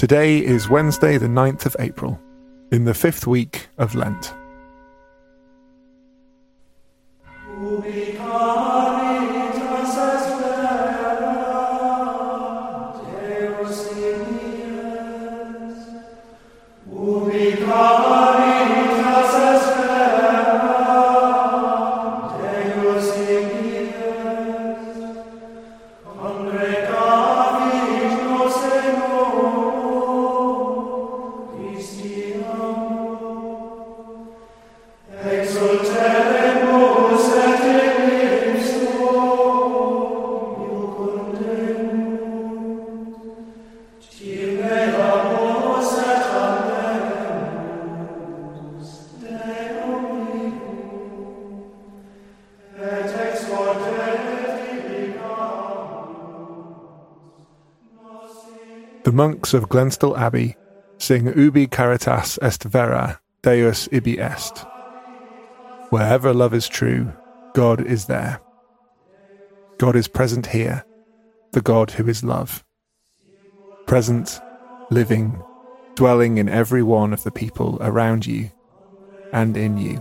Today is Wednesday the 9th of April, in the 5th week of Lent. The monks of Glenstal Abbey sing Ubi caritas est vera, Deus ibi est. Wherever love is true, God is there. God is present here, the God who is love. Present, living, dwelling in every one of the people around you and in you.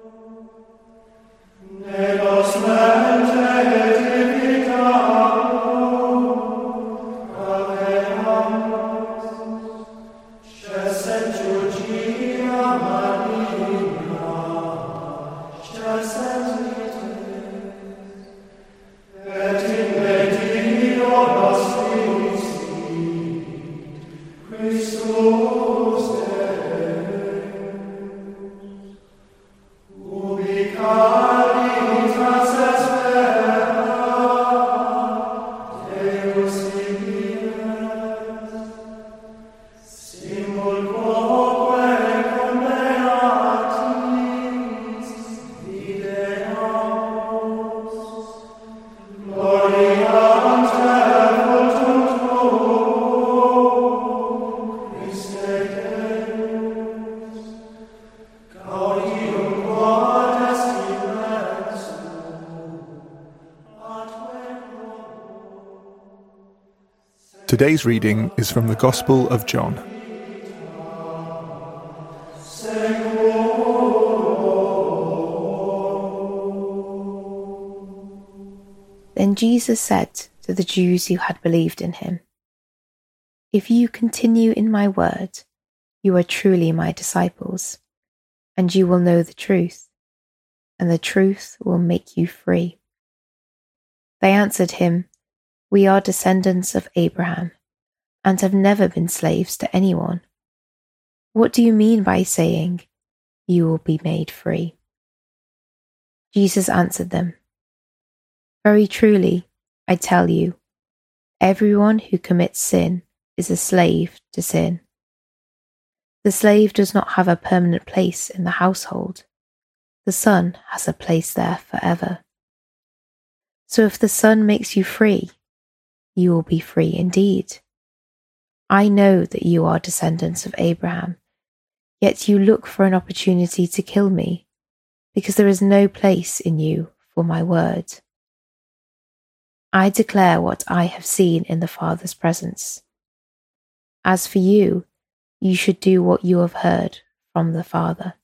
Today's reading is from the Gospel of John. Then Jesus said to the Jews who had believed in him, "If you continue in my word, you are truly my disciples, and you will know the truth, and the truth will make you free." They answered him, "We are descendants of Abraham, and have never been slaves to anyone. What do you mean by saying, 'You will be made free'?" Jesus answered them, "Very truly, I tell you, everyone who commits sin is a slave to sin. The slave does not have a permanent place in the household. The son has a place there forever. So if the Son makes you free, you will be free indeed. I know that you are descendants of Abraham, yet you look for an opportunity to kill me, because there is no place in you for my word. I declare what I have seen in the Father's presence. As for you, you should do what you have heard from the Father."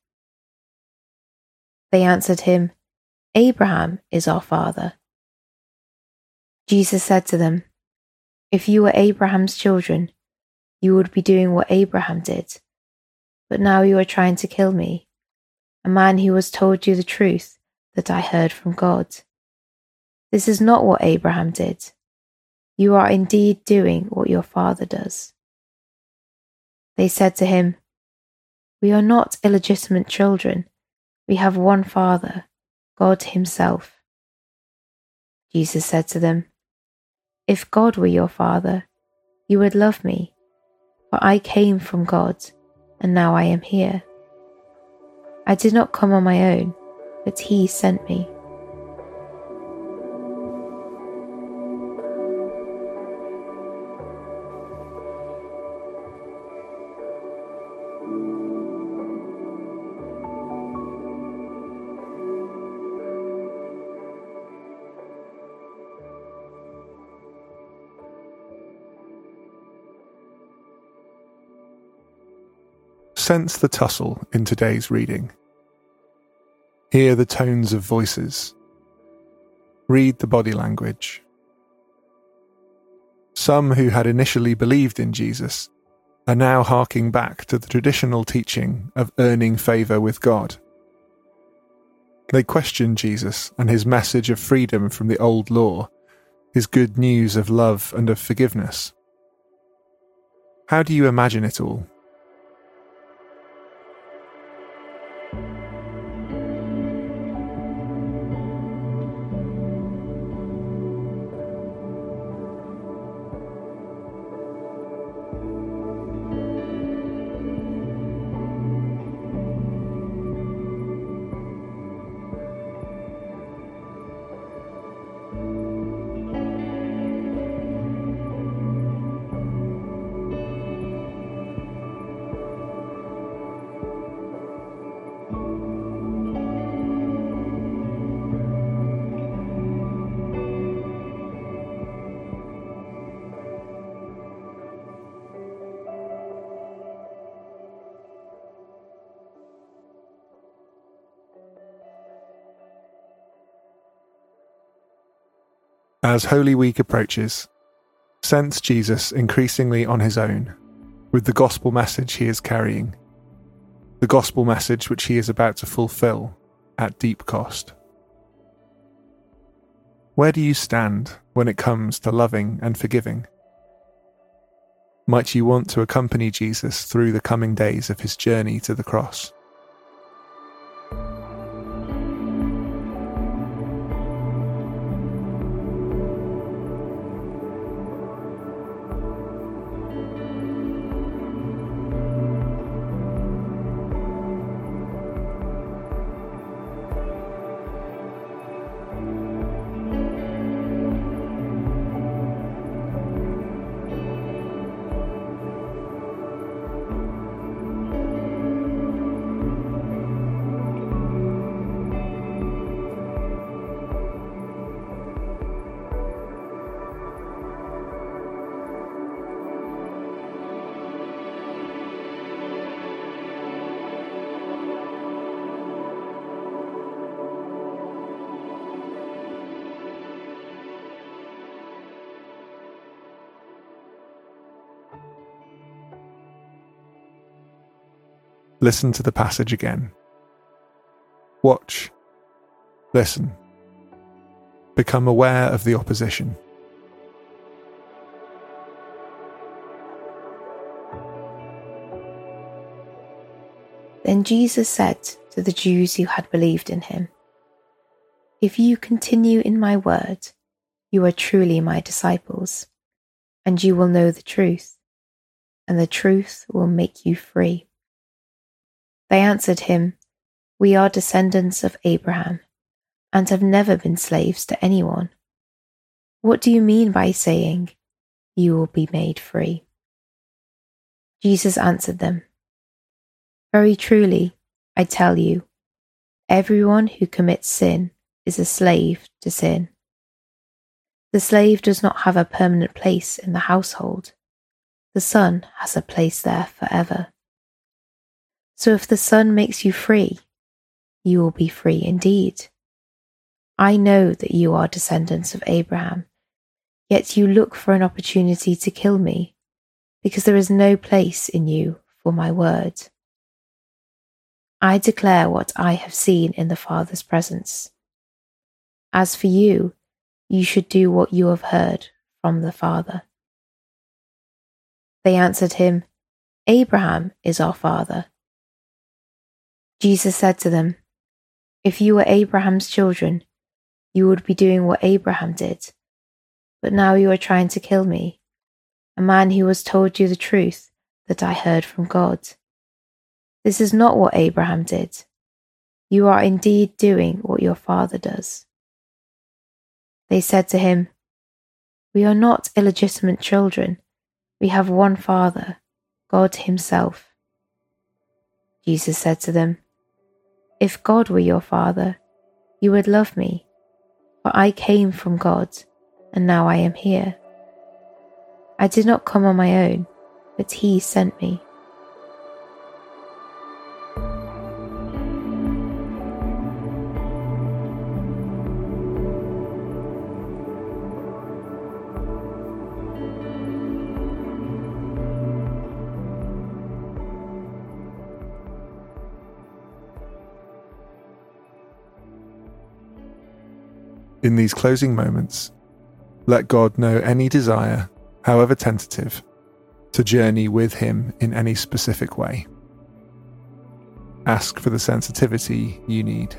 They answered him, "Abraham is our father." Jesus said to them, "If you were Abraham's children, you would be doing what Abraham did. But now you are trying to kill me, a man who has told you the truth that I heard from God. This is not what Abraham did. You are indeed doing what your father does." They said to him, "We are not illegitimate children. We have one Father, God Himself." Jesus said to them, "If God were your Father, you would love me, for I came from God, and now I am here. I did not come on my own, but He sent me." Sense the tussle in today's reading. Hear the tones of voices. Read the body language. Some who had initially believed in Jesus are now harking back to the traditional teaching of earning favour with God. They question Jesus and his message of freedom from the old law, his good news of love and of forgiveness. How do you imagine it all? As Holy Week approaches, sense Jesus increasingly on his own, with the gospel message he is carrying, the gospel message which he is about to fulfill at deep cost. Where do you stand when it comes to loving and forgiving? Might you want to accompany Jesus through the coming days of his journey to the cross? Listen to the passage again. Watch. Listen. Become aware of the opposition. Then Jesus said to the Jews who had believed in him, "If you continue in my word, you are truly my disciples, and you will know the truth, and the truth will make you free." They answered him, "We are descendants of Abraham, and have never been slaves to anyone. What do you mean by saying, 'You will be made free'?" Jesus answered them, "Very truly, I tell you, everyone who commits sin is a slave to sin. The slave does not have a permanent place in the household. The son has a place there forever. So if the Son makes you free, you will be free indeed. I know that you are descendants of Abraham, yet you look for an opportunity to kill me, because there is no place in you for my word. I declare what I have seen in the Father's presence. As for you, you should do what you have heard from the Father." They answered him, "Abraham is our father." Jesus said to them, "If you were Abraham's children, you would be doing what Abraham did. But now you are trying to kill me, a man who has told you the truth that I heard from God. This is not what Abraham did. You are indeed doing what your father does." They said to him, "We are not illegitimate children. We have one Father, God himself." Jesus said to them, "If God were your Father, you would love me, for I came from God, and now I am here. I did not come on my own, but he sent me." In these closing moments, let God know any desire, however tentative, to journey with him in any specific way. Ask for the sensitivity you need.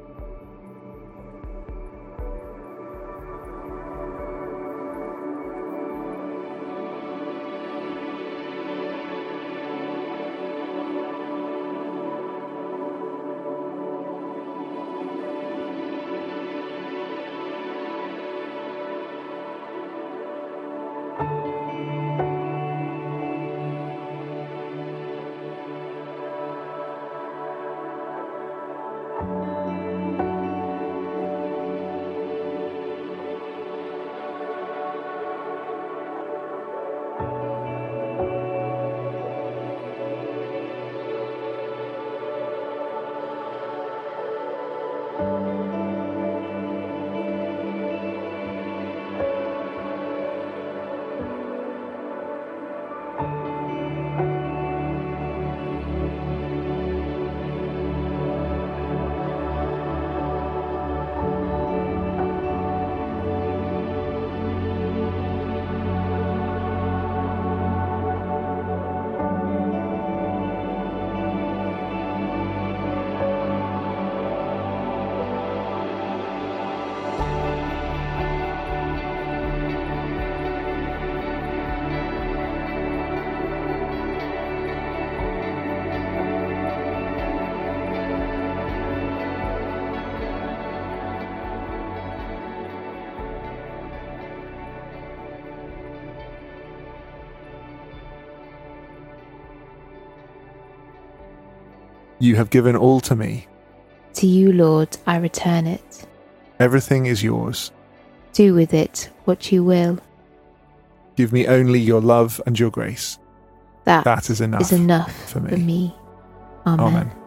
You have given all to me. To you, Lord, I return it. Everything is yours. Do with it what you will. Give me only your love and your grace. That is enough for me. Amen. Amen.